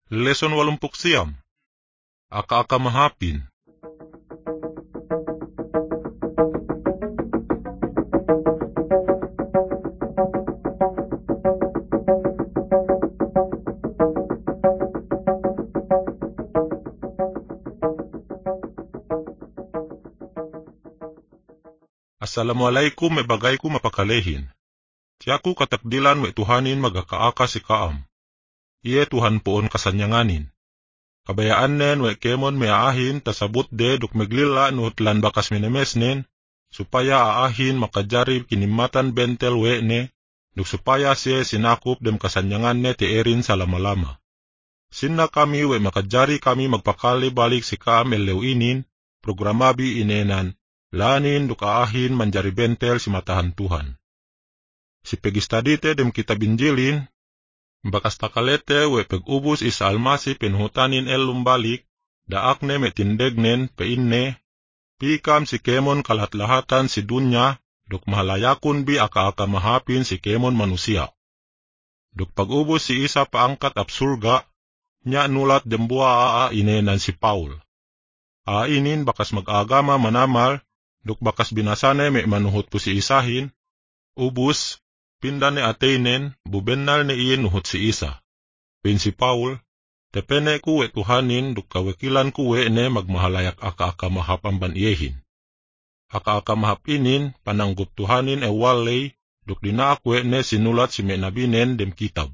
Lesson 89. Aka-aka mahapin. Assalamualaikum bagay ko mapakalehin. Tiyaku katakdilan we Tuhanin magakaaka si kaam. Iye Tuhan poon kasanyanganin. Kabayaan nen we kemon meaahin tasabut de duk meglila nuhutlan bakas minemesnen, supaya aahin makajari kinimatan bentel we ne, duk supaya siya sinakup dem kasanyangan ne teerin sa lama-lama. Sinna kami we makajari kami magpakali balik si kaam elewinin, programabi inenan, lanin duk aahin manjari bentel si matahan Tuhan. Si pegistadite dem kitab Injilin, bakas takalete we peg-ubus isa almasi penhutanin lumbalik, daakne metindegnen peinne, pikam si kemon kalatlahatan si dunya, duk mahalayakun bi aka-aka mahapin si kemon manusia. Duk pag-ubus si isa paangkat absurga, nya nulat dembua inenan si Paul. Ainin bakas mag-agama manamal, duk bakas binasane me manuhot po si isahin, ubus, pindan ni Ateinen, bubennal ni iyan nuhot si isa. Pin si Paul, tepene kuwe Tuhanin, duk kawekilan kuwe ne magmahalayak aka-aka mahap amban iyehin. Aka-aka mahap inin, pananggup Tuhanin walay, duk dinaakwe ne sinulat si menabinen dem kitab.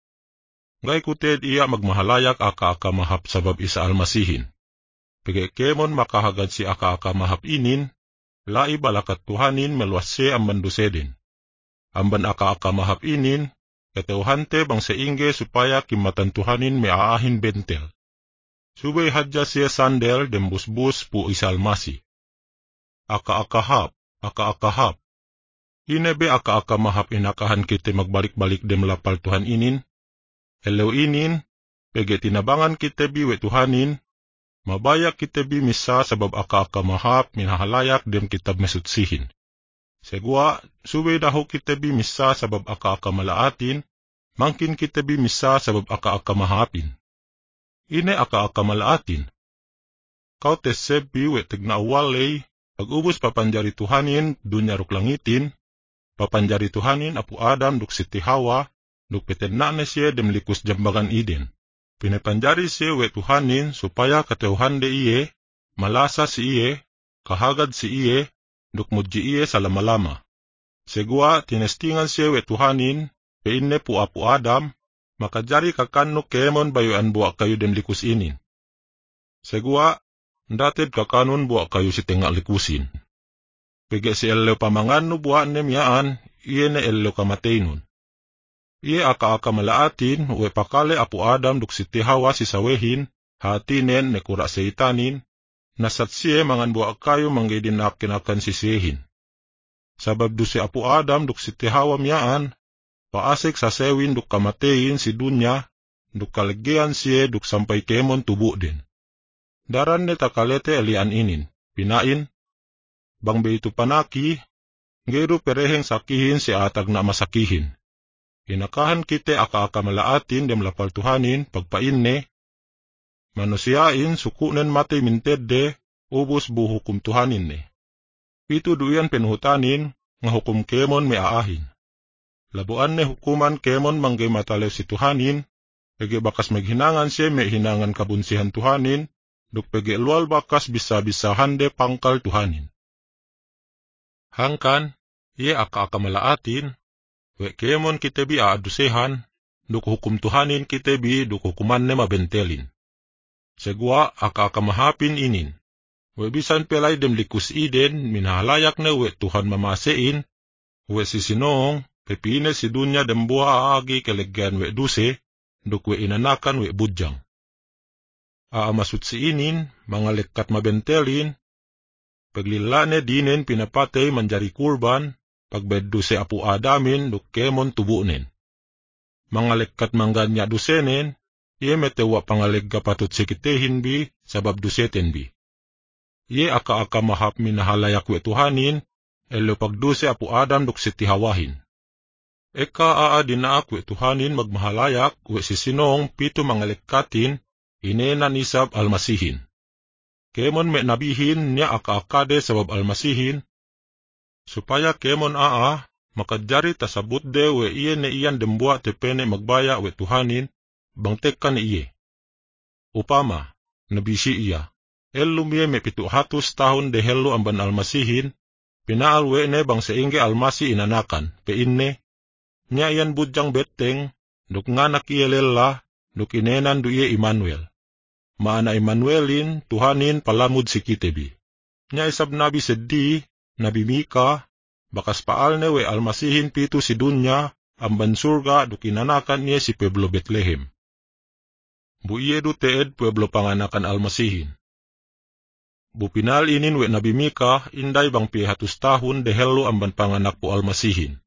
Ngay kuted iya magmahalayak aka-aka mahap sabab isa almasihin. Pagkemon makahagad si aka-aka mahap inin, lai balakat Tuhanin meluasye amban dusedin. Amban aka-aka mahap inin, kateuhante bang seingge supaya kimatan Tuhanin meaahin bentel. Subay hadja siya sandel dem busbus pu isalmasi. Aka-aka hap. Inebe aka-aka mahap inakahan kita magbalik-balik dem lapal Tuhan inin. Elew inin, pege tinabangan kita biwe Tuhanin, mabayak kita bi misa sabab aka-aka mahap minahalayak dem kitab mesutsihin. Segwa, suwe daho kita bi misa sabab aka-aka malaatin, mangkin kita bi misa sabab aka-aka mahapin. Ine aka-aka malaatin. Kau teseb bi we tegnaawalay, pag-ubus papanjari Tuhanin dunya ruk langitin, papanjari Tuhanin apu Adam duk siti Hawa, duk petennane siya dem likus jambangan Eden. Pinepanjari siya we Tuhanin supaya kateuhande iye, malasa si iye, kahagad si iye, duk mudji iye sa lama-lama. Segwa tinestingan siya we Tuhanin, peinne pu apu Adam, makajari kakanno kemon bayuan buak kayo dem likus inin. Segwa, ndated kakanon buak kayo si tengak likusin. Pege si ellew pamanganno buak nem yaan, iye ne ellew kamateinon. Iye aka-aka malaatin, we pakale apu Adam duk siti Hawa si sawehin, hatinen ne kura seitanin, nasat siye mangan buak kayo manggedinak kinakan sisihin. Sabab du si apu Adam duk siti Hawa miyaan, paasik sa sewin duk kamatein si dunya, duk kalegian siye duk sampai kemon tubu din. Daran ne takalete elian inin, pinain, bang beitu panaki, ngeru pereheng sakihin si atag na masakihin. Inakahan kite aka-aka malaatin dem lapal Tuhanin pagpainne, manusiain sukunen matay mintedde, ubus buhukum Tuhanin ne. Itu duyan penhutanin, nga hukum kemon meaahin. Labuan ne hukuman kemon manggay matalew si Tuhanin, pege bakas maghinangan siya may hinangan kabunsihan Tuhanin, duk pege lual bakas bisa-bisahan de pangkal Tuhanin. Hangkan, iye aka-aka malaatin, we kemon kitebi aadusehan, duk hukum Tuhanin kitebi duk hukuman ne mabentelin. Segwa aka-aka mahapin inin, we bisan pelay dem likus Eden, minahalayak ne we Tuhan mamasein, we sisinoong, pepine si dunya dem buha aagi kelegyan we duse, duk we inanakan we budjang. Aamasut si inin, mga lekat mabentelin, paglilane dinen pinapatay manjari kurban, pagbeddo si apu Adamin duk kemon tubunen. Mga lekat mangganya dusenen, iye metewa pangalegga patut sikitehin bi, sabab duseten bi. Iye aka-aka mahap minahalayak we Tuhanin, elo pagduse apu Adam duk siti Hawahin. eka aa dinaak we Tuhanin magmahalayak we sisinong pito mangalikatin inenan isab almasihin. Kemon me nabihin niya akaakade sabab almasihin, supaya kemon aa makadjari tasabut de we iye ne iyan dembua tepene magbaya we Tuhanin bangtekan ni iye. Upama, nabisi iya, lumiye me 700 tahun de hello amban almasihin, pinaal we ne bang seingge almasi inanakan, peinne, niya iyan budjang beteng, duk nganak iye lela, duk inenan du iye Immanuel. Maana Immanuelin, Tuhanin palamud si kitebi. Niya isab nabi seddi, nabi Mika, bakas paal ne we almasihin pito si dunya, amban surga duk inanakan niya si Pueblo Bethlehem. Bu iye du teed Pueblo panganakan almasihin. Bu pinal inin we nabi Mika, inday bang 500 tahun de hello amban panganak po almasihin.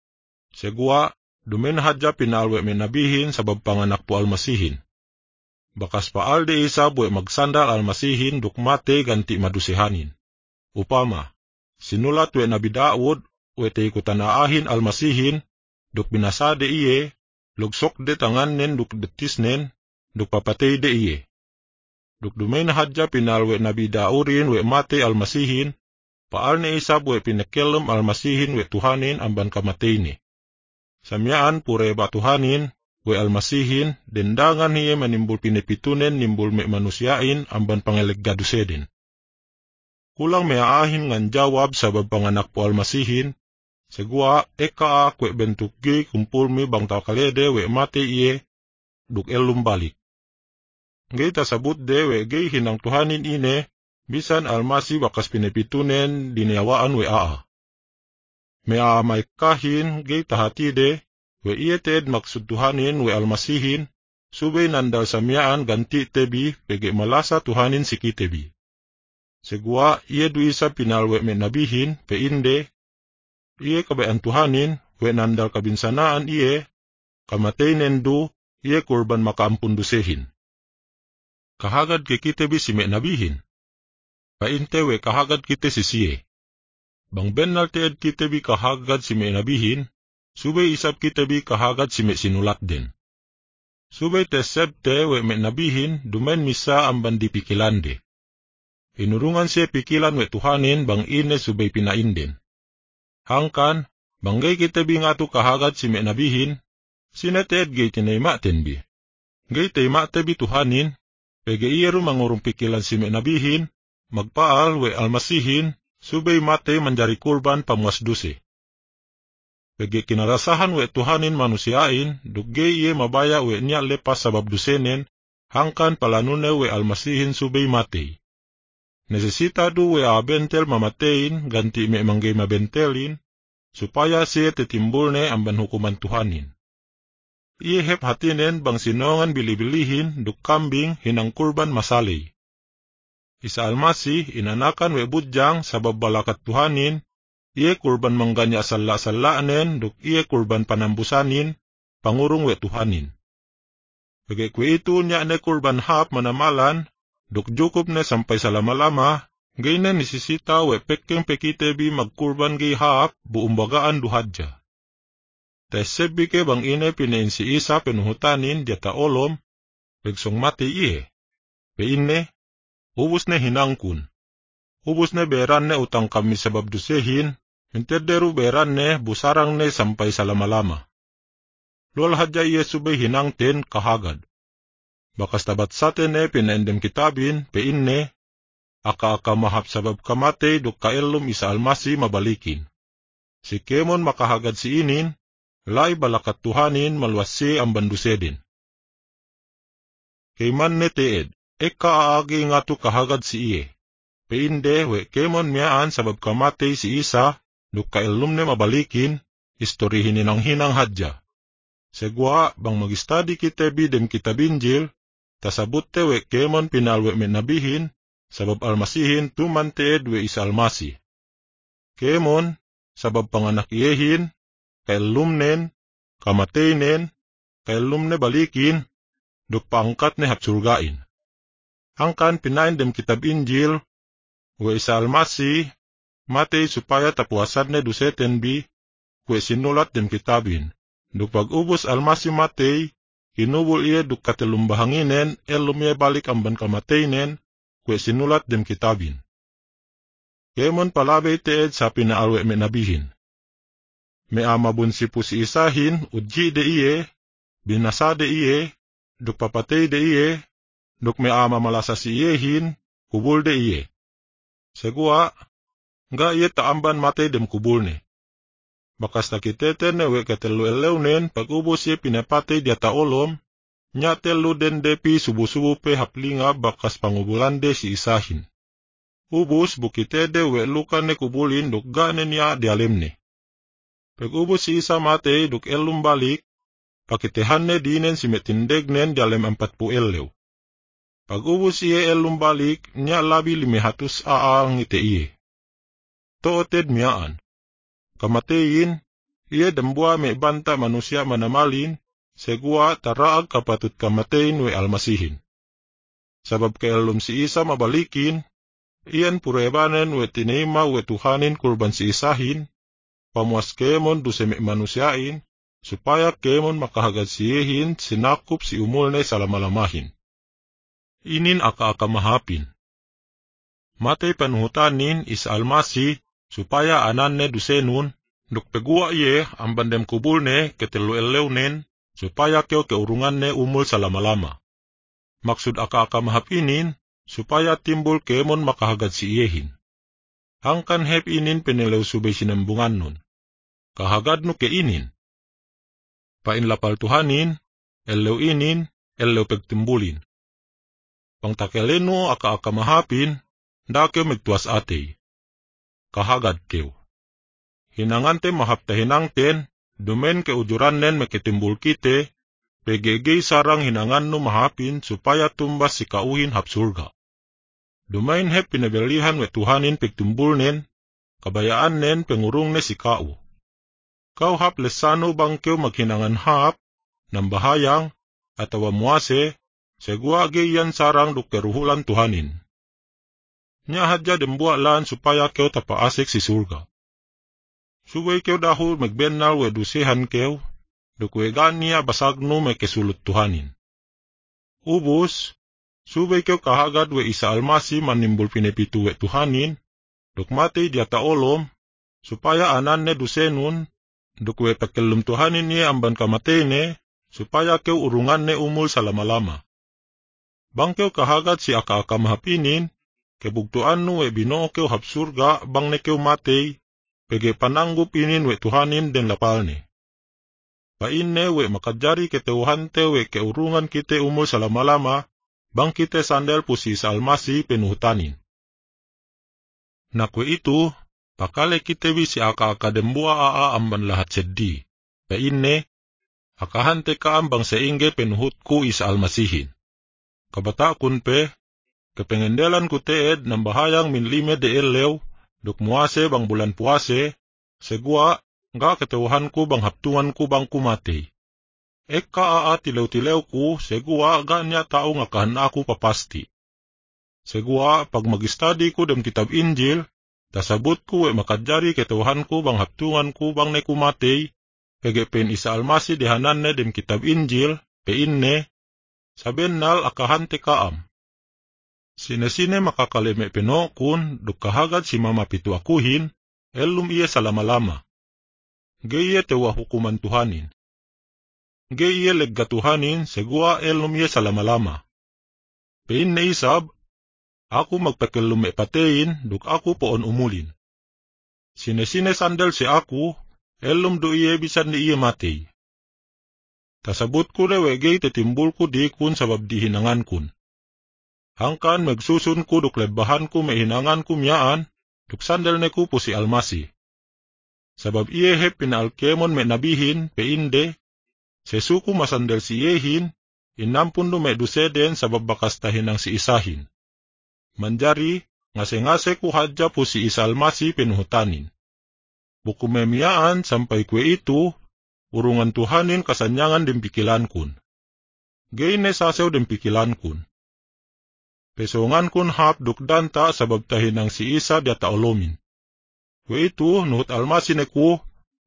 Segua, dumen hadja pinal we menabihin sabab panganak po almasihin. Bakas paal de isa we magsandal almasihin duk mate ganti madusihanin. Upama, sinulat we nabi Daud, we te ikutanaahin almasihin, duk binasa de iye, lugsok de tangan nen duk betisnen, duk papatay de iye. Duk dumain hadja pinal we nabi Daurin we mate almasihin, paal ne isab we pinakelem almasihin we Tuhanin amban kamatay ni. Samyaan pure ba Tuhanin, we almasihin, dendangan hiye manimbul pinipitunen nimbul me manusiain amban pangeleggaduseden. Kulang me aahin ngan jawab sabab panganak po almasihin, segua eka kwe bentuk gi kumpul mi bang takalede we mate iye, duk elum balik. Ngay tasabut de we gay hinang Tuhanin ine, bisan almasi bakas pinipitunen diniawaan we aa. Me may kahin gay tahati de, we iye ted maksud Tuhanin we almasihin, subay nandal samyaan ganti tebi pege malasa Tuhanin siki tebi. Segua iye du isa pinal we menabihin peinde, iye kabayan Tuhanin we nandal kabinsanaan iye, kamatay nendu iye kurban makaampun dusehin. Kahagad ke kitebi si menabihin. Painte we kahagad kite si siye. Bang benal teed kitebi kahagad si menabihin, subay isab kitebi kahagad si sinulat din. Subay te sebte we menabihin dumen misa amban di pikilande. Inurungan siya pikilan we Tuhanin bang ine subay pinainden. Hangkan, banggay kitebi nga tu kahagad si menabihin, sineteed gay tinaymaten bi. Gay taymate bi Tuhanin, pege iyeru mangurong pikilan si menabihin, magpaal we almasihin, subay mate manjari kurban pamuasduse. Pege kinarasahan we Tuhanin manusiain, duggay iye mabaya we niya lepas sabab dusenen, hangkan palanune we almasihin subay mate. Nesesita du we abentel mamatein ganti me manggay mabentelin, supaya siya tetimbulne amban hukuman Tuhanin. Iye hep hatinen bang sinongan bilibilihin duk kambing hinang kurban masalay. Isa almasi inanakan we budjang sabab balakat Tuhanin, iye kurban mangganya salla-sallaanen duk iye kurban panambusanin, pangurung we Tuhanin. Bagi kwe itu niya ne kurban hap manamalan, duk jukup ne sampai salama-lama, gay ne nisisita we pekkeng pekitebi magkurban gay hap buumbagaan duhadja. Tesebi ke bang ine pinain si isa penuhutanin diata olom, pegsong mati iye. Peine, ubus ne hinangkun. Ubus ne beran ne utang kami sabab dusehin, intederu beran ne busarang ne sampai salama-lama. Lol hadja iye subay hinangten kahagad. Bakas tabat sate ne pinaindem kitabin, peine, aka-aka mahap sabab kamate duk kaelum isa almasi mabalikin. Si kemon makahagad si inin, lai balakat Tuhanin malwasi ang bandusedin. Kayman ne teed, eka aagi nga tu kahagad si iye. Peinde we kemon miyaan sabab kamatay si isa, duk kailum ne mabalikin, istorihin ninang hinang hadja. Segwa bang magistadi kitebi dem kitabinjil, tasabutte we kemon pinalwe menabihin, sabab almasihin tuman teed we isa almasi. Kemon, sabab panganak iyehin, kailumnen, kamataynen, kailumne balikin, duk paangkat ne hapsurgain. Hangkan pinain dem kitab Injil, we isa almasi, mate supaya tapuasan ne duseten bi, we sinulat dem kitabin, Duk pag-ubos almasi matay, hinubol iye duk katelumbahanginen, elum iye balik amban kamataynen, kwe sinulat dem kitabin. Kemon palabay teed sa pinaalwe me nabihin. Me amabun si isahin, udji de iye, binasa de iye, duk papatay de iye, duk me ama malasa si iyehin, kubul de iye. Segua, nga iye taamban matay dem kubul ne. Bakas takiteten ne we ketelu eleunen, pag-ubos iye pinapatay dia taolom, nya telu den depi subu-subu pe haplinga bakas pangubulan de si isahin. Ubus bukitede we lukan ne kubulin duk gane niya dialem ne. Pag-ubos si isa matay duk elum balik, pakitehan ne dinen si metindegnen dialem 40 elew. Pag-ubos iye elum balik, niya labi 500 aang ite iye. Tooted miyaan. Kamatayin, iye dambua me banta manusia manamalin, segua taraag kapatut kamatayin we almasihin. Sabab kaelum si isa mabalikin, iyan purebanen we tinema we Tuhanin kurban si isahin, pamuas kemon duseme manusiain, supaya kemon makahagad siyehin sinakup si umulne salamalamahin. Inin aka-aka mahapin. Matay panuhutanin is almasi, supaya ananne dusenun, duk pegua iye ang bandem kubulne ketelu eleunen, supaya keo keurunganne umul salamalama. Maksud aka-aka mahapinin, supaya timbul kemon makahagad si iyehin. Hangkan hep inin penelew subay sinembungan nun. Kahagad no ke inin. Painlapal Tuhanin, elew inin, elew pegtimbulin. Pangtakeleno aka-aka mahapin, dakeo megtuas atay. Kahagad keo. Hinangante mahaptahinangten, dumen ke ujurannen meketimbul kite, pegegey sarang hinangan no mahapin supaya tumbas si kauhin hap surga. Dumain hep pinabelihan we Tuhanin pegtimbulnen, kabayaan nen pengurung ne si kau. Kau hap lesano bangkeo maghinangan hap, nambahayang, atawa muase, segua geyan sarang duk keruhulan Tuhanin. Nya hadya dembualan supaya keo tapaasik si surga. Subay keo dahul magbennal we dusehan keo, duk we gania basagno may kesulut Tuhanin. Ubus, subay keo kahagad we isa almasi manimbul pinepitu we Tuhanin, duk matay dia taolom, supaya ananne dusenun, duk we pakelum Tuhanin niya amban kamatene, supaya keo urunganne umul salamalama. Bangkeo kahagad si aka-aka mahapinin, kebugtuan no we binoo keo hap surga bang ne keo matay, pege pananggup inin we Tuhanin den lapalne. Painne we makadjari keteuhante we keurungan kite umul salamalama, bang kite sandal pusi salmasi penuhutanin. Nakwe itu, pakale kite wisi aka-aka dembua aa amban lahat seddi. Painne, akahante ka ambang seingge penuhutku isa almasihin. Kabata kun pe, kepengendelan ku teed ng bahayang minlime de elew, duk muase bang bulan puase, segua, nga keteuhan ku bang haptungan ku bang kumate. Eka aa tilew-tilew ku, segua ganya tao nga kahan ako papasti. Segua, pag mag-study ku dem kitab Injil, tasabot ku we makadjari keteuhan ku bang haptungan ku bang ne kumate, pege pen isa almasi dehanan ne dem kitab Injil, peinne, sabennal akahante kaam. Sine-sine makakaleme penokun, duk kahagad si mama pitu akuhin, elum iye salamalama. Geye tewa hukuman Tuhanin. Geye legga Tuhanin, segua elum iye salamalama. Peinne isab, aku magpakelume patein, duk aku poon umulin. Sine-sine sandal si aku, elum do iye bisan ni iye matay. Tasabot ko na wegay tetimbul ko di kun sabab di hinangan kun. Hangkan magsusun ko duk lebahan ko may hinangan ko miyaan, duk sandal ne ko po si almasi. Sabab iye hep pinaalkemon may nabihin, peinde, sesuku masandal si iyehin, inampun do may duseden sabab bakas tahinang si isahin. Manjari, ngase-ngase ko hadya po si isa almasi pinuhutanin. Bukumemiyaan sampai kwe itu, urungan Tuhanin kasanyangan din pikilan kun. Gayne sasaw din pikilan kun. Pesongan kun hap dukdanta sabab tahinang si isa dia taolomin. Kwe itu nuhut almasi ne ku,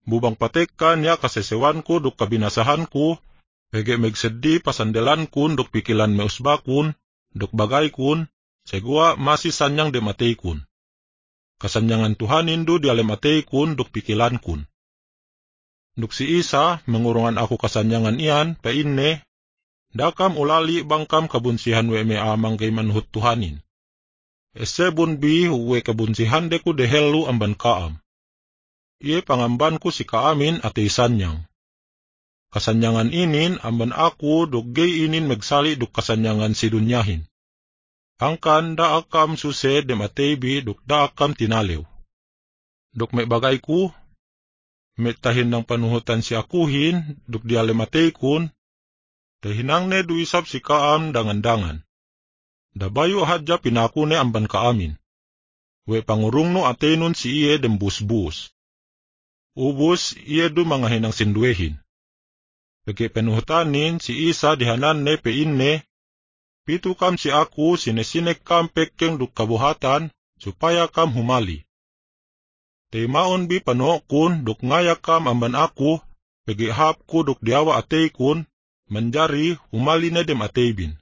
Bubang patekkan niya kasesewan ko duk kabinasahan ko, pege megseddi pasandelan kun duk pikilan meusbakun, duk bagay kun, segua masih sanyang dematei kun. Kasanyangan Tuhanin du dialematei kun duk pikilan kun. Duk si Isa mengurungan aku kasanyangan iyan, painne, dakam ulali bangkam kabunsihan we me amang kay manhut Tuhanin. Ese bunbi we kabunsihan deku dehelu amban kaam. Iye pangambanku si kaamin ate isanyang. Kasanyangan inin amban aku duk gay inin megsali duk kasanyangan si dunyahin. Angkan da akam suse dem ateibi duk da akam tinalew. Duk may bagay ku, may tahin ng panuhutan si akuhin, duk dialematay kun, tahinang ne duisap si kaam dangan-dangan. Dabayo hadya pinakune amban kaamin. We pangurung no atenon si iye dem bus-bus. Ubus iye du mga hinang sinduehin. Pagke panuhutanin si Isa dihanan ne peinne, pitu kam si aku sinesinek kam pekkeng duk kabuhatan, supaya kam humali. Teimaon bi panokun duk ngaya kam amban aku, pagihap ku duk diawa atei kun, manjari humali na dem atei bin.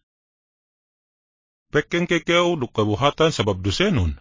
Pekkeng kekeu duk kabuhatan sabab dusenon.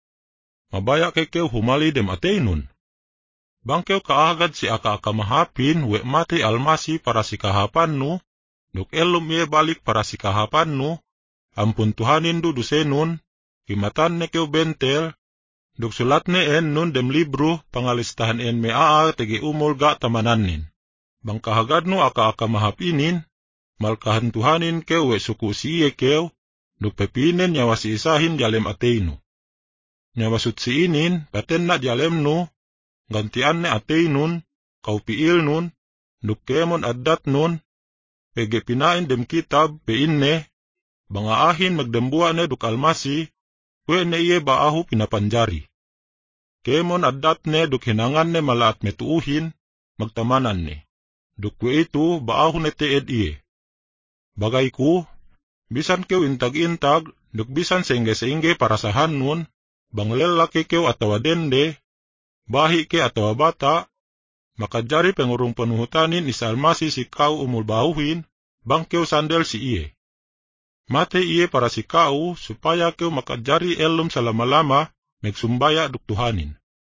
Mabaya kekeu humali dem atei nun. Bangkeu kaagad si aka mahapin we mati almasi para si kahapan nu, duk elum ye balik para si kahapan nu, ampun Tuhanin du dusenon, kimatan ne keu bentel, duk sulat ne en nun dem libro pangalistahan en mea tegi umul ga tamananin. Bang kahagad nu aka mahapinin, malkahan Tuhanin keu we suku siye keu, duk pepinen nyawa si Isahin jalem ateinu. Nyawa sut si inin, paten na jalem nu, gantian ne atei nun, kaupiil nun, duk kemon adat nun, pege pinain dem kitab peinne, bangaahin magdembua ne duk almasi, we ne iye baahu pinapanjari. Kemon adat ne duk hinangan ne malaat metuuhin, magtamanan ne. Duk we itu baahu ne teed iye. Bagay ku, bisan keu intag-intag, duk bisan seingge-seingge parasahan nun, banglelaki keu atawa dende, bahi ke atawa bata, makajari pengurung panuhutanin Isa Almasi si kau umul bahuhin, bang keu sandel si iye. Mate iye para si kau, supaya keu makajari elum salama-lama, megsumbaya duk Tuhanin.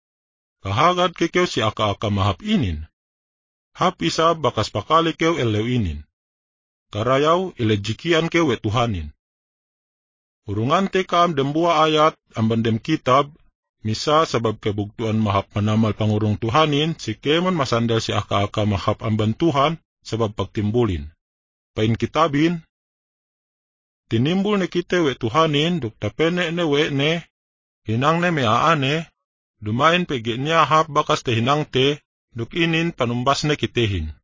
Kahagad ke keu si aka mahapinin. Hap Isa bakas pakali keu elewinin. Karayaw ilejikian keu we Tuhanin. Urungante kam dembua ayat amban dem kitab, misa sabab kebuktuan mahap manamal pangurung Tuhanin, si kemon masandal si aka mahap amban Tuhan, sabab pagtimbulin. Pain kitabin, tinimbul ne kite we Tuhanin, duk tapene ne we ne, hinang ne meaane, dumain pege niya hap bakas te hinang te, duk inin panumbas ne kitehin.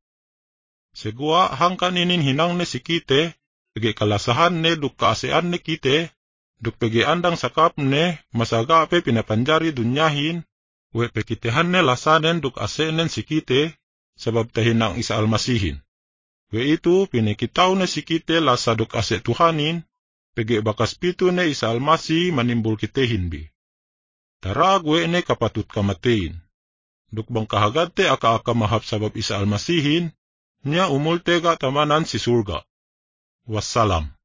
Segua hangkan inin hinang ne si kite, pege kalasahan ne duk kaasean ne kite, duk pege andang sakap ne masagape pinapanjari dunyahin, we pekitehan ne lasanen duk asenen si kite, sabab tahinang Isa Almasihin. We itu pinikitaw ne si kite lasa duk ase Tuhanin, pege bakas pitu ne Isa Almasi manimbul kitehin bi. Tarag we ne kapatut kamatein. Duk bang kahagad te aka mahap sabab Isa Almasihin, niya umul tega tamanan si surga. Wassalam.